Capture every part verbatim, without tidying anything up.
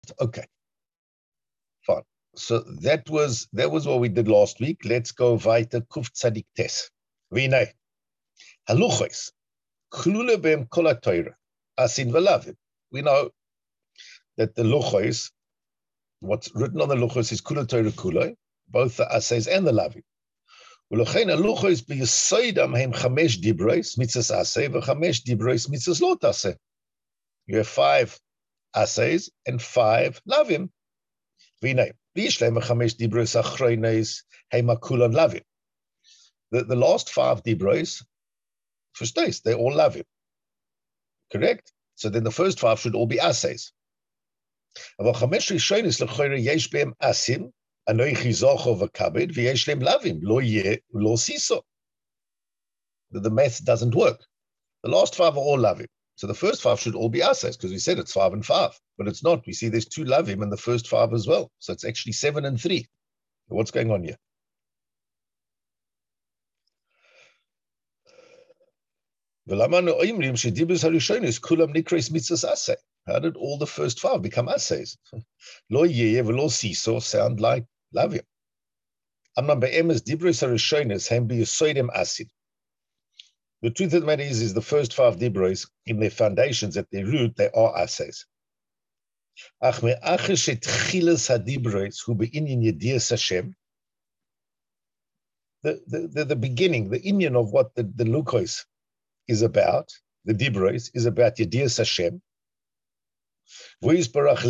Okay, fine. So that was that was what we did last week. Let's go weiter. Kuf tzadik tes. Vinay. Haluchos. Klule beim kol haTorah. Asin v'lavim. We know that the luchos, what's written on the luchos is kula Torah kuloi, both the assays and the lavim. Ulochein haluchos b'yisoidam hem chamesh dibros mitzvahs assay v'chamesh dibros mitzvahs lo taseh. You have five assays and five lavim. Vinay. B'yishlem chamesh dibros achroines hem hakulon lavim. The the last five dibros, verstehst, they all lavim. Correct? So then the first five should all be assays. אבל חמש ראשונות לכאורה יש בהם אסים, אנוכי זוכר וכבד, ויש להם לאווים, לא יהיה, לא סיסו. The math doesn't work. The last five are all lavim. So the first five should all be assays, because we said it's five and five, but it's not. We see there's two lavim in the first five as well. So it's actually seven and three. What's going on here? How did all the first five become assays? Lo yeh v'lo siso sound like lavim. Amnam be'emes dibros harishonos hem b'yisoidem asid. The truth of the matter is, is the first five dibros, in their foundations, at their root, they are assays. Ach me'acher shetchilas hadibros hu be'inyan yedias Hashem. The, the, the, the beginning, the inyan of what the, the lukos is about, the dibros, is about yedias Hashem. And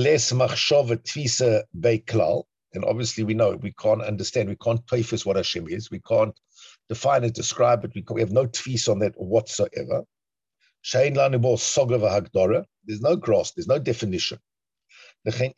obviously we know we can't understand, we can't tefis what Hashem is, we can't define it, describe it, we, can, we have no tefis on that whatsoever. There's no grasp, there's no definition. Very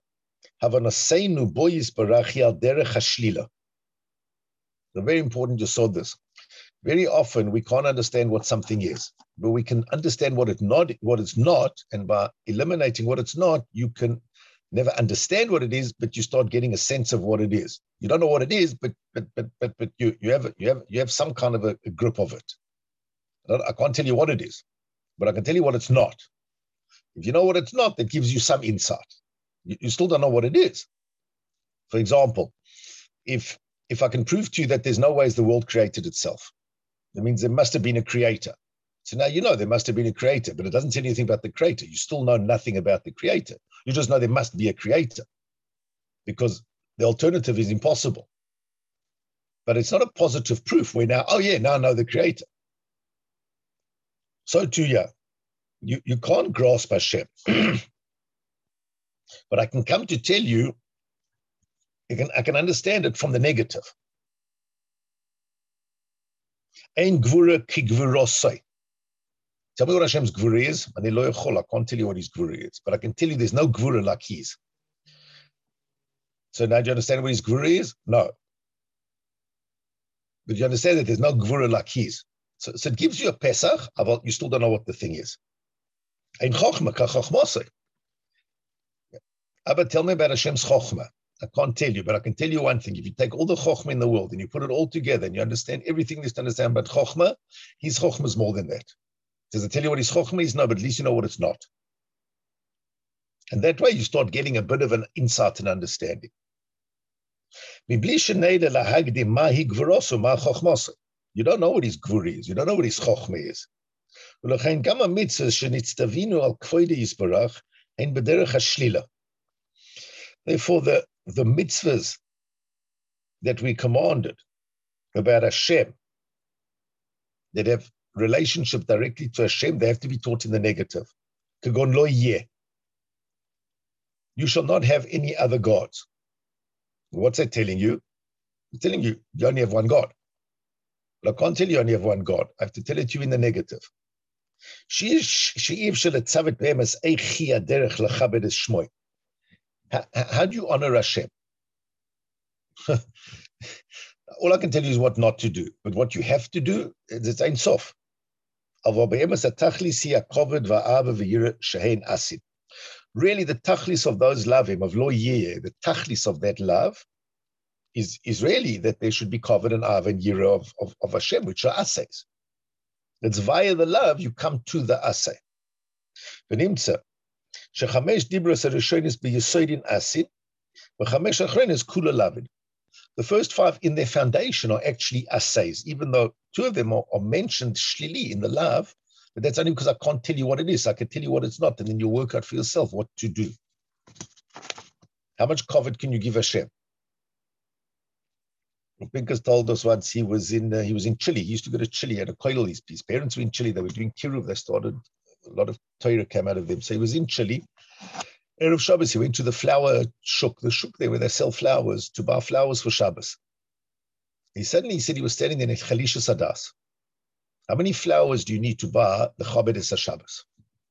important you saw this. Very often we can't understand what something is, but we can understand what it's not, what it's not, and by eliminating what it's not, you can never understand what it is, but you start getting a sense of what it is. You don't know what it is, but but but but but you you have you have you have some kind of a, a grip of it. I, I can't tell you what it is, but I can tell you what it's not. If you know what it's not, that gives you some insight. You, you still don't know what it is. For example, if if I can prove to you that there's no ways the world created itself, that means there must have been a creator. So now you know there must have been a creator, but it doesn't tell you anything about the creator. You still know nothing about the creator. You just know there must be a creator, because the alternative is impossible. But it's not a positive proof where now, oh yeah, now I know the creator. So too, yeah, you, you can't grasp Hashem. But I can come to tell you, I can, I can understand it from the negative. Ein gvura ki gvurosai. Tell me what Hashem's gvura is. I can't tell you what his gvura is, but I can tell you there's no gvura like his. So now do you understand what his gvura is? No. But you understand that there's no gvura like his. So, so it gives you a Pesach, but you still don't know what the thing is. Ein chokhmah ka chokhmasai. But tell me about Hashem's chokhmah. I can't tell you, but I can tell you one thing. If you take all the chokhmah in the world and you put it all together and you understand everything there's to understand about chokhmah, his chokhmah is more than that. Does it tell you what his chokhmah is? No, but at least you know what it's not. And that way you start getting a bit of an insight and understanding. You don't know what his gvura is. You don't know what his chokhmah is. Therefore, the, the mitzvahs that we commanded about Hashem, that have relationship directly to Hashem, they have to be taught in the negative. Kagon lo yeh. You shall not have any other gods. What's that telling you? It's telling you you only have one God. But I can't tell you only have one God. I have to tell it to you in the negative. How, how do you honor Hashem? All I can tell you is what not to do, but what you have to do, it's Ein Sof. Really, the tachlis of those lavim, of lo yeh, the tachlis of that love, is, is really that there should be covered an av and yira of, of, of Hashem, which are assays. It's via the love you come to the assay. V'nimtza, Shechamesh dibros harishonis b'yesodin asin, v'chamesh achronis kula lavid. The first five in their foundation are actually assays, even though two of them are, are mentioned shlili in the lav, but that's only because I can't tell you what it is. I can tell you what it's not, and then you'll work out for yourself what to do. How much kavod can you give Hashem? Pinkas told us once he was in uh, he was in Chile. He used to go to Chile at a koilel. His, his parents were in Chile. They were doing kiruv. They started, a lot of Torah came out of them. So he was in Chile. Erev Shabbos, he went to the flower shuk, the shuk there where they sell flowers, to buy flowers for Shabbos. He suddenly he said he was standing there in Chalisha Sadas. How many flowers do you need to buy the Chabad es Shabbos?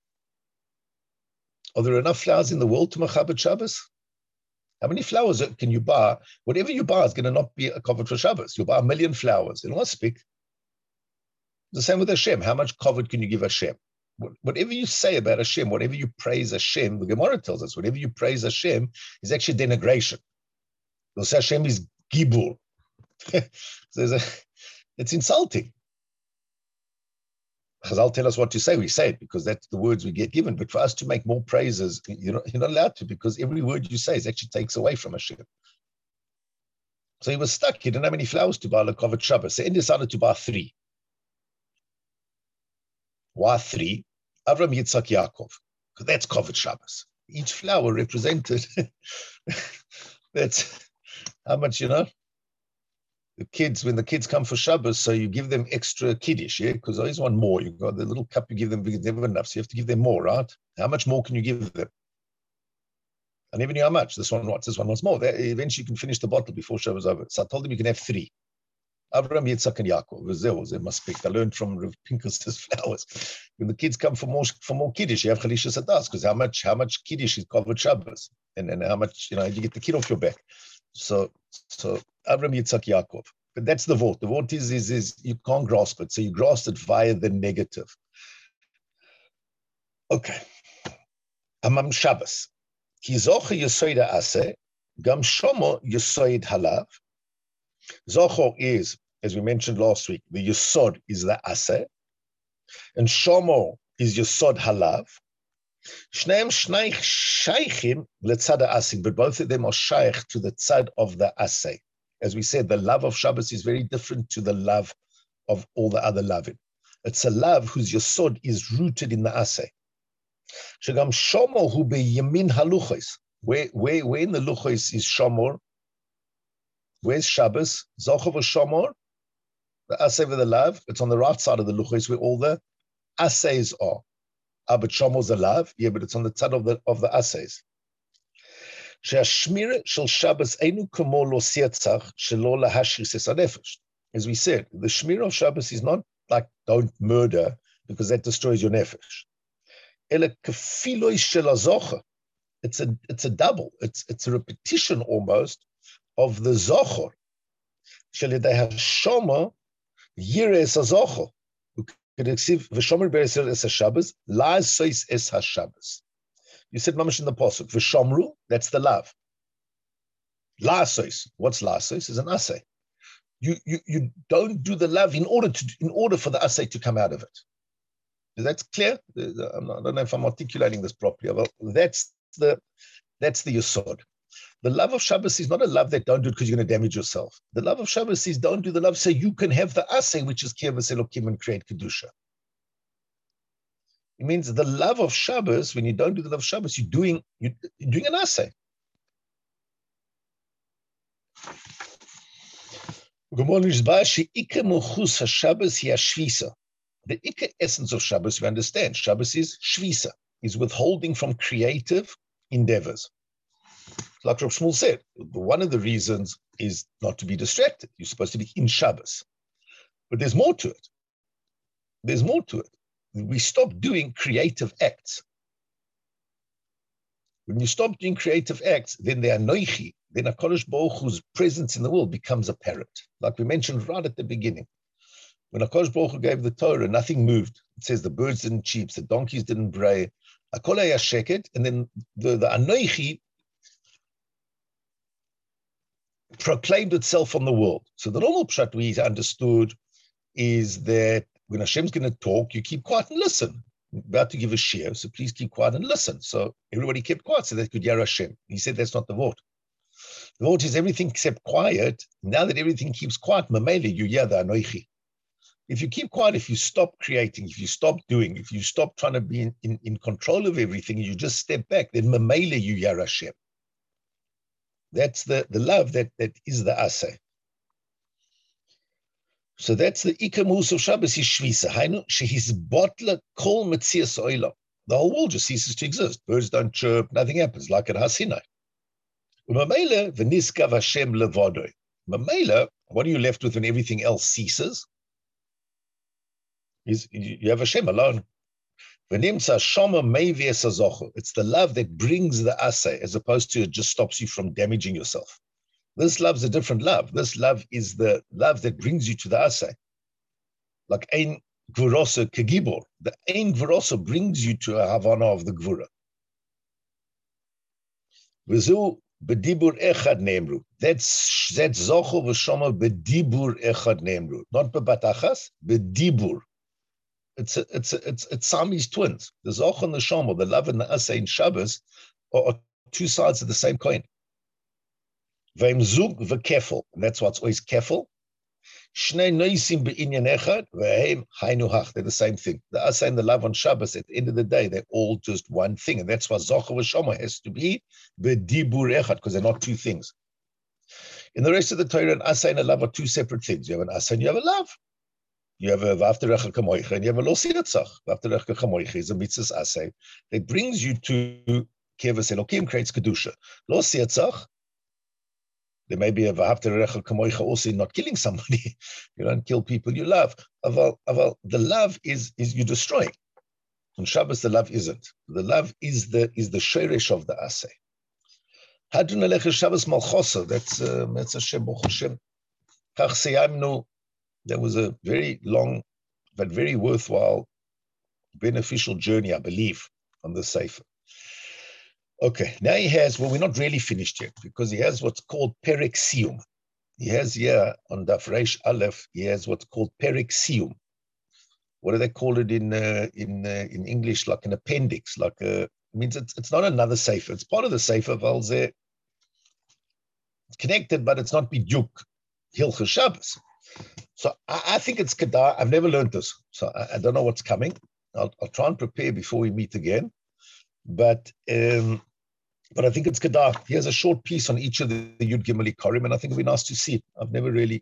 Are there enough flowers in the world to Machabed Shabbos? How many flowers can you buy? Whatever you buy is going to not be a kavod for Shabbos. You'll buy a million flowers. It'll not speak. The same with Hashem. How much kavod can you give Hashem? Whatever you say about Hashem, whatever you praise Hashem, the Gemara tells us, whatever you praise Hashem is actually denigration. You'll say Hashem is gibur. So a, it's insulting. Chazal tell us what to say. We say it because that's the words we get given. But for us to make more praises, you're not, you're not allowed to, because every word you say is actually takes away from Hashem. So he was stuck. He didn't have any flowers to buy like Kavod Shabbos. So he decided to buy three. Why three? Avram, Yitzhak, Yaakov. Because that's Kavod Shabbos. Each flower represented. That's how much, you know. The kids, when the kids come for Shabbos, so you give them extra kiddush, yeah? Because I always want more. You've got the little cup you give them, because never enough. So you have to give them more, right? How much more can you give them? I never knew how much. This one wants, this one wants more. Eventually you can finish the bottle before Shabbos over. So I told them you can have three. Avram, Yitzhak, and Yaakov. They must speak. I learned from Rav Pinkus's flowers. When the kids come for more for more kiddush, you have Chalisha Sadas, because how much how much kiddush is covered Shabbos, and and how much, you know, you get the kid off your back. So so Avram, Yitzhak, Yaakov. But that's the vote. The vote is is is you can't grasp it. So you grasp it via the negative. Okay. Amam Shabbos. Ki zoche yesoid ha'aseh, gam shomo yesoid halav. Zochor is, as we mentioned last week, the Yesod is the Aseh, and Shomo is Yesod Halav. Shneim Shneich Sheichim letzad ha'aseh, but both of them are shaykh to the tzad of the Aseh. As we said, the love of Shabbos is very different to the love of all the other lavim. It's a love whose Yesod is rooted in the Aseh. Shegam Shomo hu beyamin haluchos. Where, where, where in the luchos is Shomor? Where's Shabbos? Zochor v'Shomor, the Aseh with the lav. It's on the right side of the luchos where all the assays are. Ah, but Shomor's a lav. Yeah, but it's on the side of the of the assays. She'ashmira shel Shabbos einu kamo lo sietzach shelo lahashris es hanefesh. As we said, the shmira of Shabbos is not like don't murder because that destroys your nefesh. Ele kefiloi shel hazocher. It's a it's a double. It's it's a repetition almost of the Zochor. Shelidei hashoma yires hazochor. V'shomer be'eser es haShabbos, la'asois es haShabbos. You said mamash in the pasuk. V'shomru, that's the love. La'asois, what's la'asois? Is an asay. You you you don't do the love in order to in order for the asay to come out of it. Is that clear? I'm not, I don't know if I'm articulating this properly. Well, that's the that's the yesod. The love of Shabbos is not a love that don't do it because you're going to damage yourself. The love of Shabbos is don't do the love so you can have the asay, which is Kiyavas Elokim, and create Kedusha. It means the love of Shabbos, when you don't do the love of Shabbos, you're doing, you're doing an asay. The Ikka essence of Shabbos, we understand, Shabbos is shvisa, is withholding from creative endeavors. Like Rav Shmuel said, one of the reasons is not to be distracted. You're supposed to be in Shabbos. But there's more to it. There's more to it. We stop doing creative acts. When you stop doing creative acts, then the anoichi, then HaKadosh Baruch Hu's presence in the world becomes apparent. Like we mentioned right at the beginning. When HaKadosh Baruch Hu gave the Torah, nothing moved. It says the birds didn't cheep, the donkeys didn't bray. Hakol haya sheket, and then the, the anoichi proclaimed itself on the world. So the normal pshat we understood is that when Hashem's going to talk, you keep quiet and listen. I'm about to give a share, so please keep quiet and listen. So everybody kept quiet so they could hear Hashem. He said that's not the vote. The vote is everything except quiet. Now that everything keeps quiet, mamele, you hear the anoichi. If you keep quiet, if you stop creating, if you stop doing, if you stop trying to be in, in, in control of everything, you just step back, then mamele, you hear Hashem. That's the, the love that, that is the aseh. So that's the ikamus of Shabbos is shvisa. Hainu shehis botla kol metzias oila. The whole world just ceases to exist. Birds don't chirp, nothing happens, like at Har Sinai. Mamela v'niskav Hashem levodoi. Mamela, what are you left with when everything else ceases? Is you have Hashem alone. V'nimtza shoma meivi es hazocho. It's the love that brings the aseh, as opposed to it just stops you from damaging yourself. This love's a different love. This love is the love that brings you to the aseh. Like ein gvurosa kegibor. The ein gvurosa brings you to a havana of the gvura. V'zu bedibur echad neemru. That's that's zocho v'shoma bedibur echad neemru. Not bebatachas, bedibur. It's a, it's a, it's it's Sami's twins. The zocho and the shoma, the love and the aseh in Shabbos, are, are two sides of the same coin. V'imzug v'kefel, and that's what's always kefel. Shnei noisim be'inyan echad v'heim hainu hach. They're the same thing. The aseh and the love on Shabbos, at the end of the day, they're all just one thing, and that's why zocha v'shoma has to be bedibur echad, because they're not two things. In the rest of the Torah, an aseh and a love are two separate things. You have an aseh and you have a love. You have a v'afterecha kamoicha and you have a lo siyatzach. V'afterecha kamoicha is a mitzvah's aseh that brings you to kevas elokim, creates kedusha. Lo siyatzach. There may be a v'hafterecha kamoicha also in not killing somebody. You don't kill people you love. Aval, aval, the love is is you destroying. On Shabbos, the love isn't. The love is the is the sheresh of the aseh. Hadron alecha Shabbos malchosa. That's uh, that's Hashem Baruch Hashem. Kach seyamnu. There was a very long, but very worthwhile, beneficial journey, I believe, on the Sefer. Okay, now he has, well, we're not really finished yet, because he has what's called Perek Siyum. He has here on Daf Reish Aleph, he has what's called Perek Siyum. What do they call it in uh, in uh, in English? Like an appendix, like a, it means it's, it's not another Sefer. It's part of the Sefer, Valze. It's connected, but it's not Biduk, Hilchos Shabbos. So I, I think it's Kedar. I've never learned this, so I, I don't know what's coming. I'll, I'll try and prepare before we meet again. But um, but I think it's Kedar. He has a short piece on each of the, the Yud Gimel Korim, and I think it'd be nice to see it. I've never really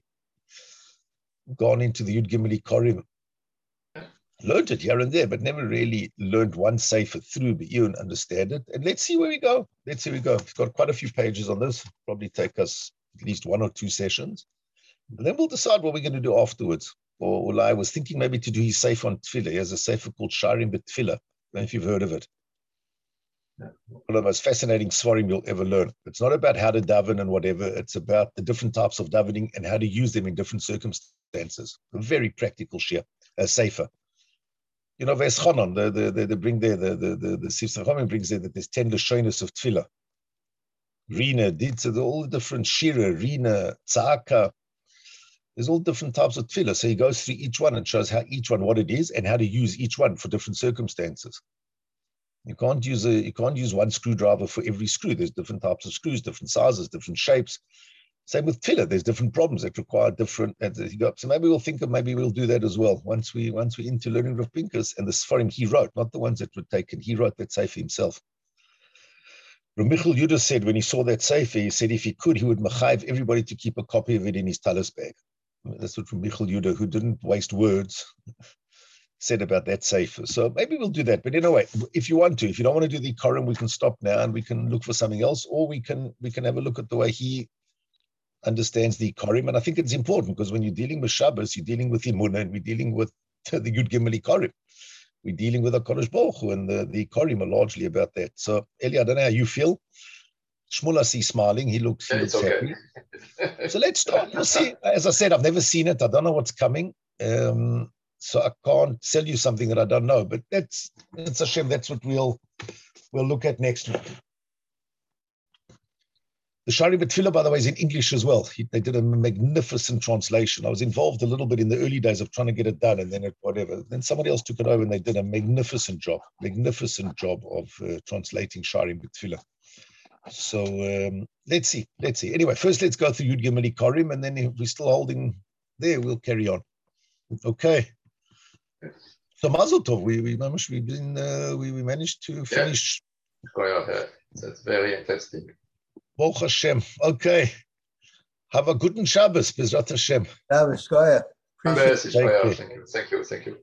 gone into the Yud Gimel Korim. Learned it here and there, but never really learned one sefer through, but you understand it. And let's see where we go. Let's see where we go. We've got quite a few pages on this. Probably take us at least one or two sessions. And then we'll decide what we're going to do afterwards. Or, or I was thinking maybe to do his sefer on Tefillah. He has a sefer called Sharim B'Tefillah. I don't know if you've heard of it. One of the most fascinating svarim you'll ever learn. It's not about how to daven and whatever. It's about the different types of davening and how to use them in different circumstances. A very practical shir, a sefer. You know, Veschanon, the the the, the bring there the the the the Sifsei Chachamim brings there that there's ten lashonos of tefillah. Rina, Ditza, all the different shira, Rina, Tzaka. There's all different types of tefillah. So he goes through each one and shows how each one what it is and how to use each one for different circumstances. You can't use a you can't use one screwdriver for every screw. There's different types of screws, different sizes, different shapes. Same with tefillah. There's different problems that require different. So maybe we'll think of maybe we'll do that as well once we once we're into learning Rav Pinkus and the Sfarim he wrote, not the ones that were taken. He wrote that sefer himself. Rav Michal Yudah said when he saw that sefer, he said if he could, he would mechayiv everybody to keep a copy of it in his talis bag. I mean, that's what Rav Michal Yudah, who didn't waste words, said about that sefer. So maybe we'll do that. But anyway, if you want to, if you don't want to do the Korim, we can stop now and we can look for something else, or we can we can have a look at the way he understands the Korim. And I think it's important because when you're dealing with Shabbos, you're dealing with Imunah and we're dealing with the Yud Gimel Korim. We're dealing with HaKadosh Baruch Hu, and the, the Korim are largely about that. So Eli, I don't know how you feel. Shmuel, I see smiling. He looks, he looks okay. Happy. So let's start. We'll see. As I said, I've never seen it. I don't know what's coming. Um, so I can't tell you something that I don't know. But that's, that's a shame. That's what we'll, we'll look at next week. The Shari B'Tfilah, by the way, is in English as well. He, they did a magnificent translation. I was involved a little bit in the early days of trying to get it done, and then it, whatever. Then somebody else took it over, and they did a magnificent job, magnificent job of uh, translating Shari B'Tfilah. So um, let's see, let's see. Anyway, first let's go through Yud Gimel Ikarim, and then if we're still holding there, we'll carry on. Okay. So Mazel Tov, we we managed we've been uh, we we managed to finish. Yeah. That's very interesting. Baruch Hashem. Okay. Have a good Shabbos, Bezrat Hashem. Shabbos, Goya. Thank you, thank you, thank you.